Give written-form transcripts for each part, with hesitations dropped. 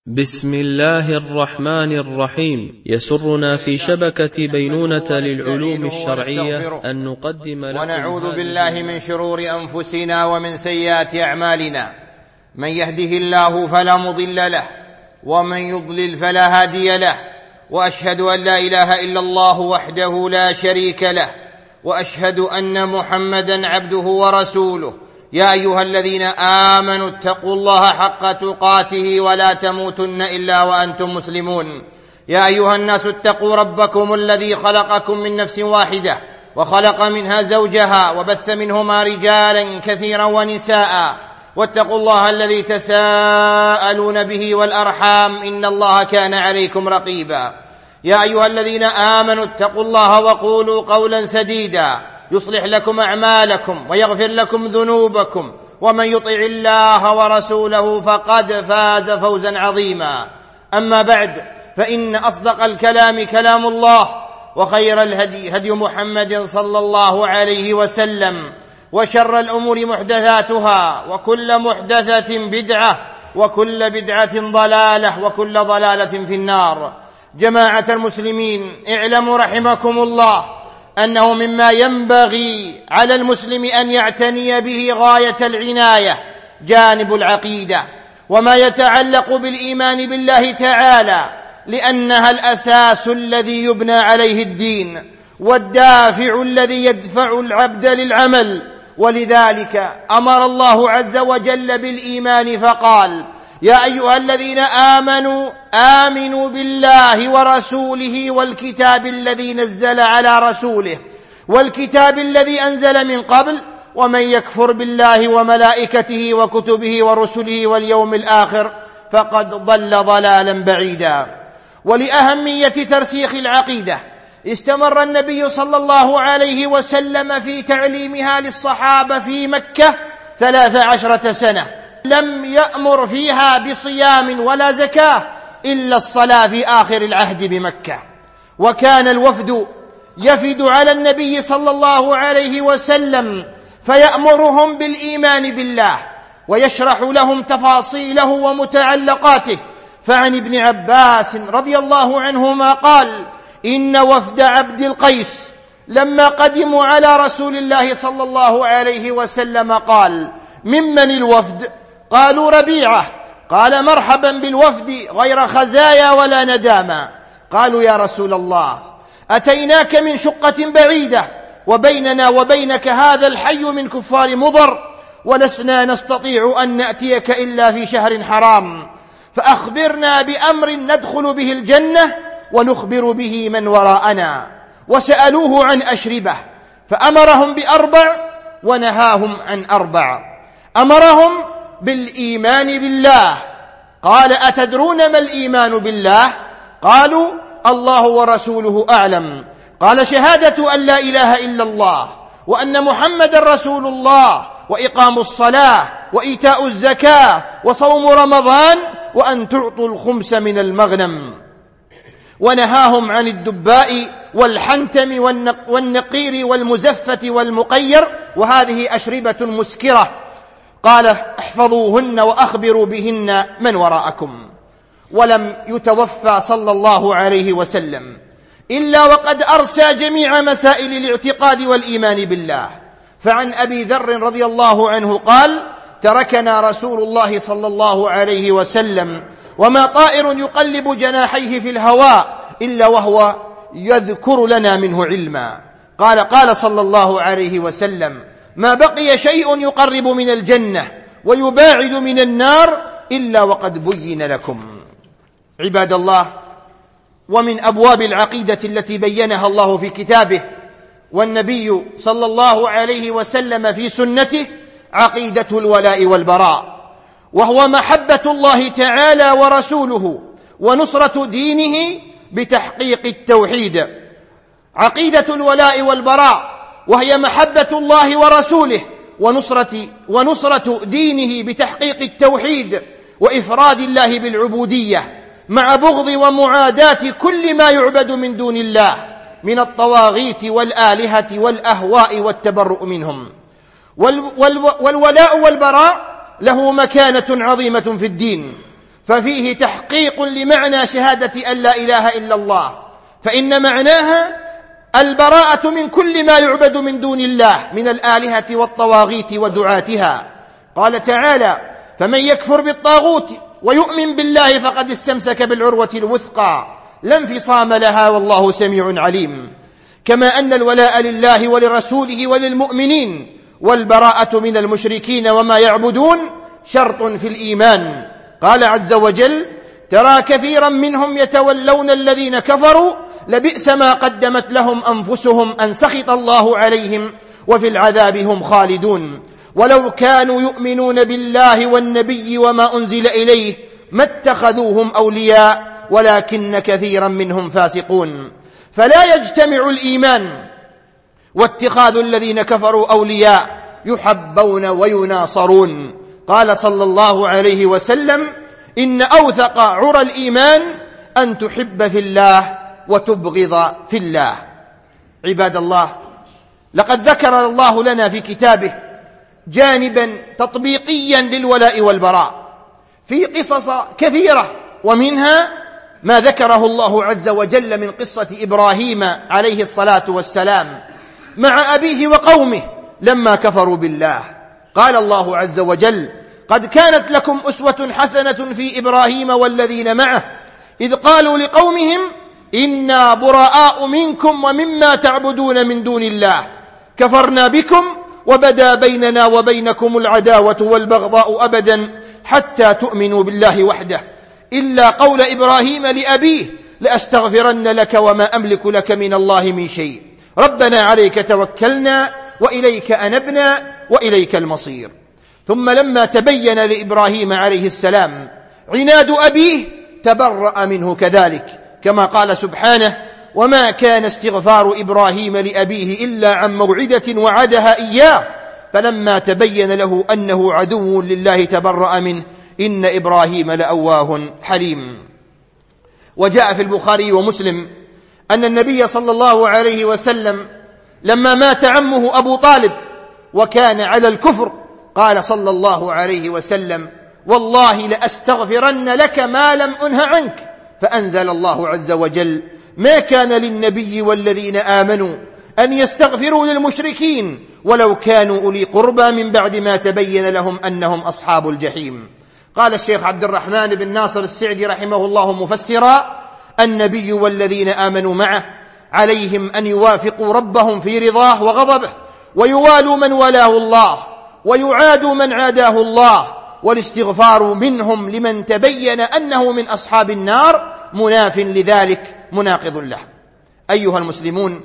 بسم الله الرحمن الرحيم. يسرنا في شبكة بينونة للعلوم الشرعية أن نقدم لكم ونعوذ بالله من شرور أنفسنا ومن سيئات أعمالنا. من يهده الله فلا مضل له ومن يضلل فلا هادي له، وأشهد أن لا إله إلا الله وحده لا شريك له، وأشهد أن محمدا عبده ورسوله. يا أيها الذين آمنوا اتقوا الله حق تقاته ولا تموتن إلا وأنتم مسلمون. يا أيها الناس اتقوا ربكم الذي خلقكم من نفس واحدة وخلق منها زوجها وبث منهما رجالا كثيرا ونساء، واتقوا الله الذي تساءلون به والأرحام إن الله كان عليكم رقيبا. يا أيها الذين آمنوا اتقوا الله وقولوا قولا سديدا يصلح لكم أعمالكم ويغفر لكم ذنوبكم، ومن يطع الله ورسوله فقد فاز فوزا عظيما. أما بعد، فإن أصدق الكلام كلام الله، وخير الهدي هدي محمد صلى الله عليه وسلم، وشر الأمور محدثاتها، وكل محدثة بدعة، وكل بدعة ضلالة، وكل ضلالة في النار. جماعة المسلمين، اعلموا رحمكم الله أنه مما ينبغي على المسلم أن يعتني به غاية العناية جانب العقيدة وما يتعلق بالإيمان بالله تعالى، لأنها الأساس الذي يبنى عليه الدين والدافع الذي يدفع العبد للعمل. ولذلك أمر الله عز وجل بالإيمان فقال: يا أيها الذين آمنوا بالله ورسوله والكتاب الذي نزل على رسوله والكتاب الذي أنزل من قبل، ومن يكفر بالله وملائكته وكتبه ورسله واليوم الآخر فقد ضل ضلالا بعيدا. ولأهمية ترسيخ العقيدة استمر النبي صلى الله عليه وسلم في تعليمها للصحابة في مكة 13 سنة، لم يأمر فيها بصيام ولا زكاة إلا الصلاة في آخر العهد بمكة. وكان الوفد يفد على النبي صلى الله عليه وسلم فيأمرهم بالإيمان بالله ويشرح لهم تفاصيله ومتعلقاته. فعن ابن عباس رضي الله عنهما قال: إن وفد عبد القيس لما قدموا على رسول الله صلى الله عليه وسلم قال: ممن الوفد؟ قالوا: ربيعة. قال: مرحبا بالوفد غير خزايا ولا ندامة. قالوا: يا رسول الله، أتيناك من شقة بعيدة وبيننا وبينك هذا الحي من كفار مضر، ولسنا نستطيع أن نأتيك إلا في شهر حرام، فأخبرنا بأمر ندخل به الجنة ونخبر به من وراءنا. وسألوه عن أشربة فأمرهم ب4 ونهاهم عن 4. أمرهم بالإيمان بالله. قال: أتدرون ما الإيمان بالله؟ قالوا: الله ورسوله أعلم. قال: شهادة أن لا إله إلا الله وأن محمد رسول الله، وإقام الصلاة، وإيتاء الزكاة، وصوم رمضان، وأن تعطوا الخمس من المغنم. ونهاهم عن الدباء والحنتم والنقير والمزفة والمقير، وهذه أشربة مسكرة. قال: احفظوهن وأخبروا بهن من وراءكم. ولم يتوفى صلى الله عليه وسلم إلا وقد أرسى جميع مسائل الاعتقاد والإيمان بالله. فعن أبي ذر رضي الله عنه قال: تركنا رسول الله صلى الله عليه وسلم وما طائر يقلب جناحيه في الهواء إلا وهو يذكر لنا منه علما. قال صلى الله عليه وسلم: ما بقي شيء يقرب من الجنة ويباعد من النار إلا وقد بين لكم. عباد الله، ومن أبواب العقيدة التي بينها الله في كتابه والنبي صلى الله عليه وسلم في سنته عقيدة الولاء والبراء، وهو محبة الله تعالى ورسوله ونصرة دينه بتحقيق التوحيد. عقيدة الولاء والبراء وهي محبة الله ورسوله ونصرة دينه بتحقيق التوحيد وإفراد الله بالعبودية، مع بغض ومعاداة كل ما يعبد من دون الله من الطواغيت والآلهة والأهواء والتبرؤ منهم. والولاء والبراء له مكانة عظيمة في الدين، ففيه تحقيق لمعنى شهادة أن لا إله إلا الله، فإن معناها البراءة من كل ما يعبد من دون الله من الآلهة والطواغيت ودعاتها. قال تعالى: فمن يكفر بالطاغوت ويؤمن بالله فقد استمسك بالعروة الوثقى لا انفصام لها والله سميع عليم. كما أن الولاء لله ولرسوله وللمؤمنين والبراءة من المشركين وما يعبدون شرط في الإيمان. قال عز وجل: ترى كثيرا منهم يتولون الذين كفروا لبئس ما قدمت لهم أنفسهم أن سخط الله عليهم وفي العذاب هم خالدون. ولو كانوا يؤمنون بالله والنبي وما أنزل إليه ما اتخذوهم أولياء ولكن كثيرا منهم فاسقون. فلا يجتمع الإيمان واتخاذ الذين كفروا أولياء يحبون ويناصرون. قال صلى الله عليه وسلم: إن أوثق عرى الإيمان أن تحب في الله وتبغض في الله. عباد الله، لقد ذكر الله لنا في كتابه جانبا تطبيقيا للولاء والبراء في قصص كثيرة، ومنها ما ذكره الله عز وجل من قصة إبراهيم عليه الصلاة والسلام مع أبيه وقومه لما كفروا بالله. قال الله عز وجل: قد كانت لكم أسوة حسنة في إبراهيم والذين معه إذ قالوا لقومهم إنا براء منكم ومما تعبدون من دون الله كفرنا بكم وبدا بيننا وبينكم العداوة والبغضاء أبدا حتى تؤمنوا بالله وحده إلا قول إبراهيم لأبيه لأستغفرن لك وما أملك لك من الله من شيء ربنا عليك توكلنا وإليك أنبنا وإليك المصير. ثم لما تبين لإبراهيم عليه السلام عناد أبيه تبرأ منه كذلك، كما قال سبحانه: وما كان استغفار إبراهيم لأبيه إلا عن موعدة وعدها إياه فلما تبين له أنه عدو لله تبرأ منه إن إبراهيم لأواه حليم. وجاء في البخاري ومسلم أن النبي صلى الله عليه وسلم لما مات عمه أبو طالب وكان على الكفر قال صلى الله عليه وسلم: والله لأستغفرن لك ما لم أنه عنك. فأنزل الله عز وجل: ما كان للنبي والذين آمنوا أن يستغفروا للمشركين ولو كانوا أولي قربى من بعد ما تبين لهم أنهم أصحاب الجحيم. قال الشيخ عبد الرحمن بن ناصر السعدي رحمه الله مفسرا: النبي والذين آمنوا معه عليهم أن يوافقوا ربهم في رضاه وغضبه ويوالوا من والاه الله ويعادوا من عاداه الله، والاستغفار منهم لمن تبين أنه من أصحاب النار مناف لذلك مناقض له. أيها المسلمون،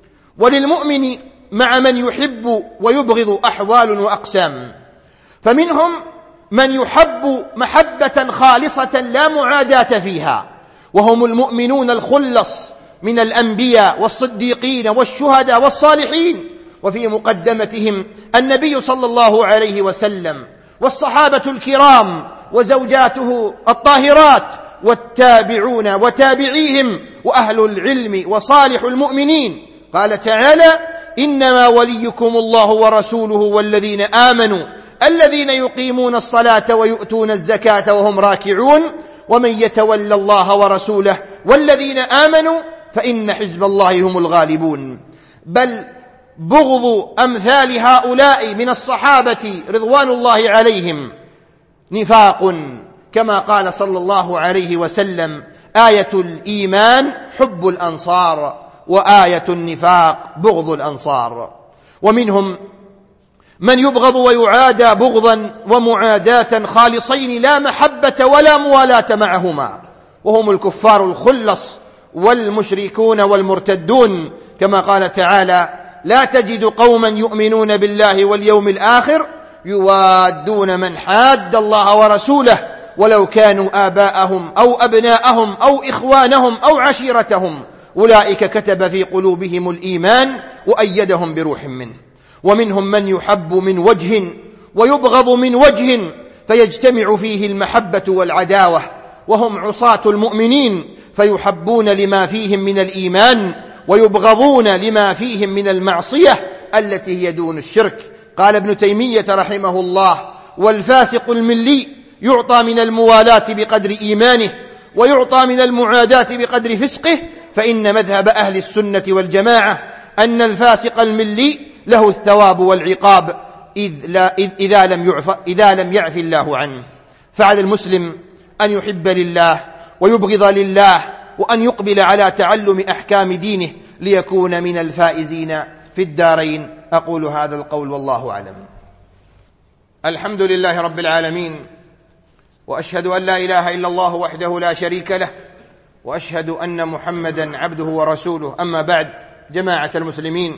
وللمؤمن مع من يحب ويبغض أحوال وأقسام، فمنهم من يحب محبة خالصة لا معاداة فيها، وهم المؤمنون الخلص من الأنبياء والصديقين والشهداء والصالحين، وفي مقدمتهم النبي صلى الله عليه وسلم والصحابة الكرام وزوجاته الطاهرات والتابعون وتابعيهم وأهل العلم وصالح المؤمنين. قال تعالى: إنما وليكم الله ورسوله والذين آمنوا الذين يقيمون الصلاة ويؤتون الزكاة وهم راكعون ومن يتولى الله ورسوله والذين آمنوا فإن حزب الله هم الغالبون. بل بغض أمثال هؤلاء من الصحابة رضوان الله عليهم نفاق، كما قال صلى الله عليه وسلم: آية الإيمان حب الأنصار وآية النفاق بغض الأنصار. ومنهم من يبغض ويعادى بغضا ومعاداة خالصين لا محبة ولا موالاة معهما، وهم الكفار الخلص والمشركون والمرتدون، كما قال تعالى: لا تجد قوما يؤمنون بالله واليوم الآخر يوادون من حاد الله ورسوله ولو كانوا آباءهم أو أبناءهم أو إخوانهم أو عشيرتهم أولئك كتب في قلوبهم الإيمان وأيدهم بروح منه. ومنهم من يحب من وجه ويبغض من وجه فيجتمع فيه المحبة والعداوة، وهم عصاة المؤمنين فيحبون لما فيهم من الإيمان ويبغضون لما فيهم من المعصية التي هي دون الشرك. قال ابن تيمية رحمه الله: والفاسق الملي يعطى من الموالاة بقدر إيمانه، ويعطى من المعاداة بقدر فسقه، فإن مذهب أهل السنة والجماعة أن الفاسق الملي له الثواب والعقاب إذا لم يعف الله عنه. فعلى المسلم أن يحب لله ويبغض لله، وأن يقبل على تعلم أحكام دينه ليكون من الفائزين في الدارين. أقول هذا القول والله أعلم. الحمد لله رب العالمين، وأشهد أن لا إله إلا الله وحده لا شريك له، وأشهد أن محمدا عبده ورسوله. أما بعد، جماعة المسلمين،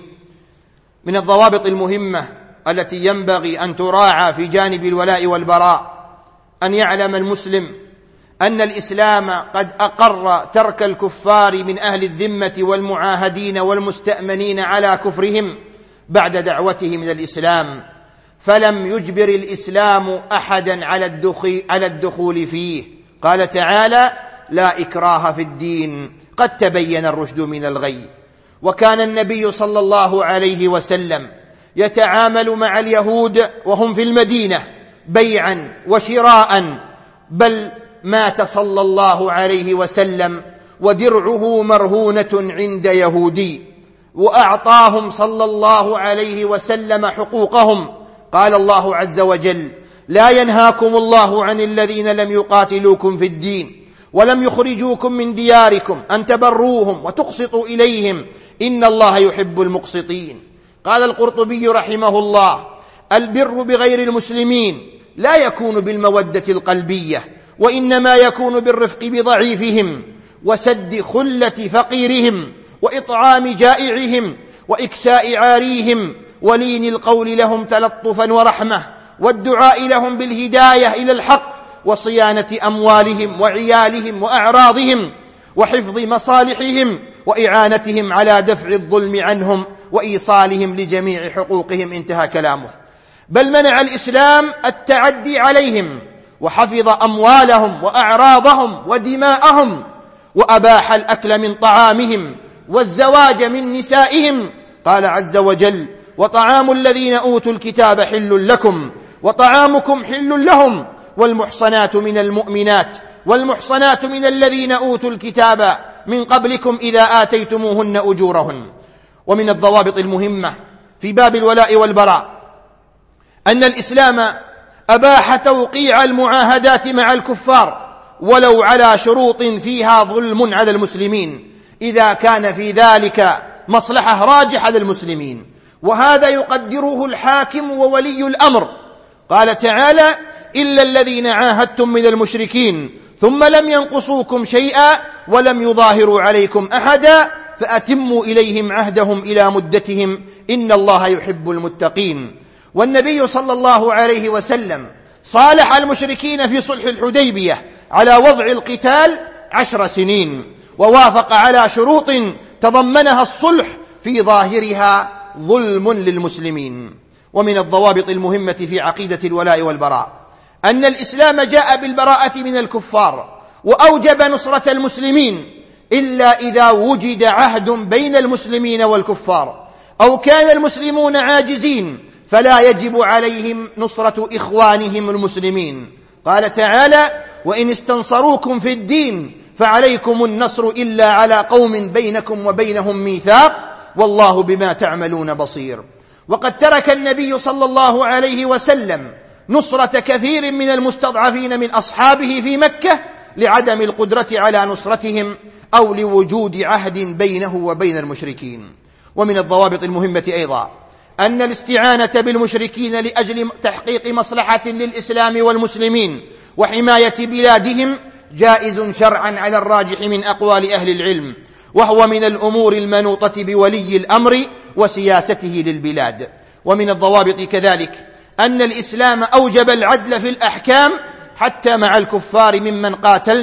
من الضوابط المهمة التي ينبغي أن تراعى في جانب الولاء والبراء أن يعلم المسلم أن الإسلام قد أقر ترك الكفار من أهل الذمة والمعاهدين والمستأمنين على كفرهم بعد دعوتهم إلى الإسلام، فلم يجبر الإسلام أحدا على الدخول فيه. قال تعالى: لا إكراه في الدين، قد تبين الرشد من الغي. وكان النبي صلى الله عليه وسلم يتعامل مع اليهود وهم في المدينة بيعا وشراء، بل مات صلى الله عليه وسلم ودرعه مرهونة عند يهودي، وأعطاهم صلى الله عليه وسلم حقوقهم. قال الله عز وجل: لا ينهاكم الله عن الذين لم يقاتلوكم في الدين ولم يخرجوكم من دياركم أن تبروهم وتقسطوا إليهم إن الله يحب المقسطين. قال القرطبي رحمه الله: البر بغير المسلمين لا يكون بالمودة القلبية، وإنما يكون بالرفق بضعيفهم، وسد خلة فقيرهم، وإطعام جائعهم، وإكساء عاريهم، ولين القول لهم تلطفا ورحمة، والدعاء لهم بالهداية إلى الحق، وصيانة أموالهم وعيالهم وأعراضهم، وحفظ مصالحهم، وإعانتهم على دفع الظلم عنهم، وإيصالهم لجميع حقوقهم. انتهى كلامه. بل منع الإسلام التعدي عليهم، وحفظ أموالهم وأعراضهم ودماءهم، وأباح الأكل من طعامهم والزواج من نسائهم. قال عز وجل: وطعام الذين أوتوا الكتاب حل لكم وطعامكم حل لهم، والمحصنات من المؤمنات والمحصنات من الذين أوتوا الكتاب من قبلكم إذا آتيتموهن أجورهن. ومن الضوابط المهمة في باب الولاء والبراء أن الإسلام أباح توقيع المعاهدات مع الكفار ولو على شروط فيها ظلم على المسلمين، إذا كان في ذلك مصلحة راجحة للمسلمين، وهذا يقدره الحاكم وولي الأمر. قال تعالى: إلا الذين عاهدتم من المشركين ثم لم ينقصوكم شيئا ولم يظاهروا عليكم أحدا فأتموا إليهم عهدهم إلى مدتهم إن الله يحب المتقين. والنبي صلى الله عليه وسلم صالح المشركين في صلح الحديبية على وضع القتال 10 سنين، ووافق على شروط تضمنها الصلح في ظاهرها ظلم للمسلمين. ومن الضوابط المهمة في عقيدة الولاء والبراء أن الإسلام جاء بالبراءة من الكفار وأوجب نصرة المسلمين، إلا إذا وجد عهد بين المسلمين والكفار، أو كان المسلمون عاجزين فلا يجب عليهم نصرة إخوانهم المسلمين. قال تعالى: وإن استنصروكم في الدين فعليكم النصر إلا على قوم بينكم وبينهم ميثاق والله بما تعملون بصير. وقد ترك النبي صلى الله عليه وسلم نصرة كثير من المستضعفين من أصحابه في مكة لعدم القدرة على نصرتهم أو لوجود عهد بينه وبين المشركين. ومن الضوابط المهمة أيضا أن الاستعانة بالمشركين لأجل تحقيق مصلحة للإسلام والمسلمين وحماية بلادهم جائز شرعا على الراجح من أقوال أهل العلم، وهو من الأمور المنوطة بولي الأمر وسياسته للبلاد. ومن الضوابط كذلك أن الإسلام أوجب العدل في الأحكام حتى مع الكفار ممن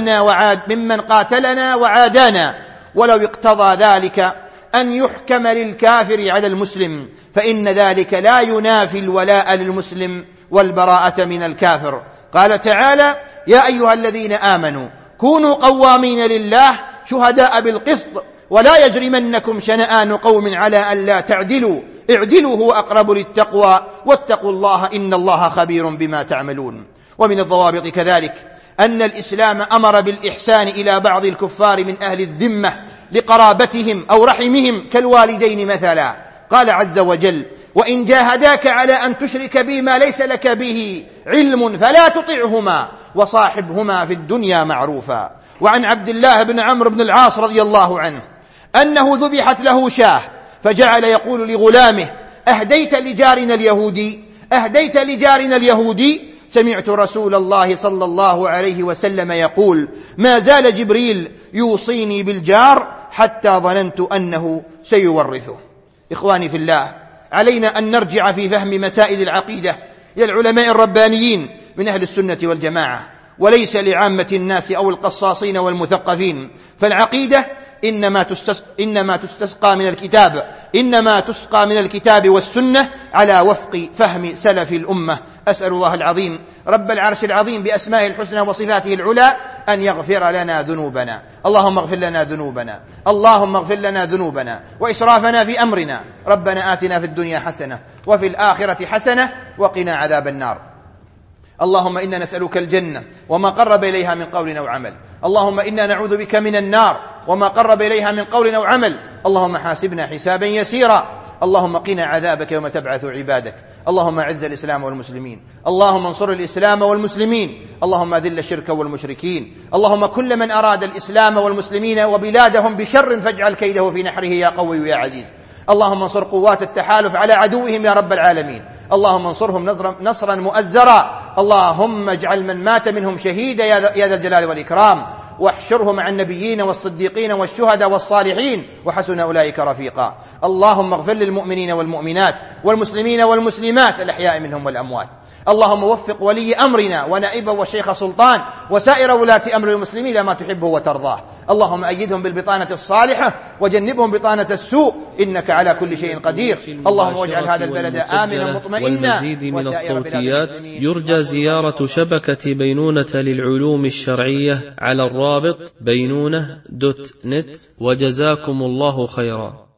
قاتلنا وعادانا، ولو اقتضى ذلك أن يحكم للكافر على المسلم، فإن ذلك لا ينافي الولاء للمسلم والبراءة من الكافر. قال تعالى: يا أيها الذين آمنوا كونوا قوامين لله شهداء بالقسط ولا يجرمنكم شنآن قوم على ألا تعدلوا اعدلوا هو أقرب للتقوى واتقوا الله إن الله خبير بما تعملون. ومن الضوابط كذلك أن الإسلام أمر بالإحسان إلى بعض الكفار من أهل الذمة لقرابتهم أو رحمهم كالوالدين مثلا. قال عز وجل: وإن جاهداك على أن تشرك بي ما ليس لك به علم فلا تطعهما وصاحبهما في الدنيا معروفا. وعن عبد الله بن عمرو بن العاص رضي الله عنه أنه ذبحت له شاة فجعل يقول لغلامه: أهديت لجارنا اليهودي؟ سمعت رسول الله صلى الله عليه وسلم يقول: ما زال جبريل يوصيني بالجار حتى ظننت أنه سيورثه. إخواني في الله، علينا أن نرجع في فهم مسائل العقيدة إلى العلماء الربانيين من أهل السنة والجماعة، وليس لعامة الناس أو القصاصين والمثقفين. فالعقيدة إنما تسقى من الكتاب والسنة على وفق فهم سلف الأمة. أسأل الله العظيم رب العرش العظيم بأسمائه الحسنى وصفاته العلى أن يغفر لنا ذنوبنا. اللهم اغفر لنا ذنوبنا وإسرافنا في أمرنا. ربنا آتنا في الدنيا حسنة وفي الآخرة حسنة وقنا عذاب النار. اللهم إنا نسألك الجنة وما قرب إليها من قول أو عمل. اللهم إنا نعوذ بك من النار وما قرب إليها من قول أو عمل. اللهم حاسبنا حسابا يسيرا. اللهم قنا عذابك يوم تبعث عبادك. اللهم أعز الإسلام والمسلمين. اللهم انصر الإسلام والمسلمين. اللهم أذل الشرك والمشركين. اللهم كل من أراد الإسلام والمسلمين وبلادهم بشر فاجعل كيده في نحره يا قوي يا عزيز. اللهم انصر قوات التحالف على عدوهم يا رب العالمين. اللهم انصرهم نصرا مؤزرا. اللهم اجعل من مات منهم شهيدا يا ذا الجلال والإكرام، واحشره مع النبيين والصديقين والشهداء والصالحين وحسن أولئك رفيقا. اللهم اغفر للمؤمنين والمؤمنات والمسلمين والمسلمات الأحياء منهم والأموات. اللهم وفق ولي أمرنا ونائبه والشيخ سلطان وسائر ولاة أمر المسلمين لما تحبه وترضاه. اللهم أيدهم بالبطانة الصالحة وجنبهم بطانة السوء، إنك على كل شيء قدير. اللهم واجعل هذا البلد آمنا مطمئنا. والمزيد من الصوتيات يرجى زيارة شبكة بينونة للعلوم الشرعية على الرابط بينونة.net. وجزاكم الله خيرا.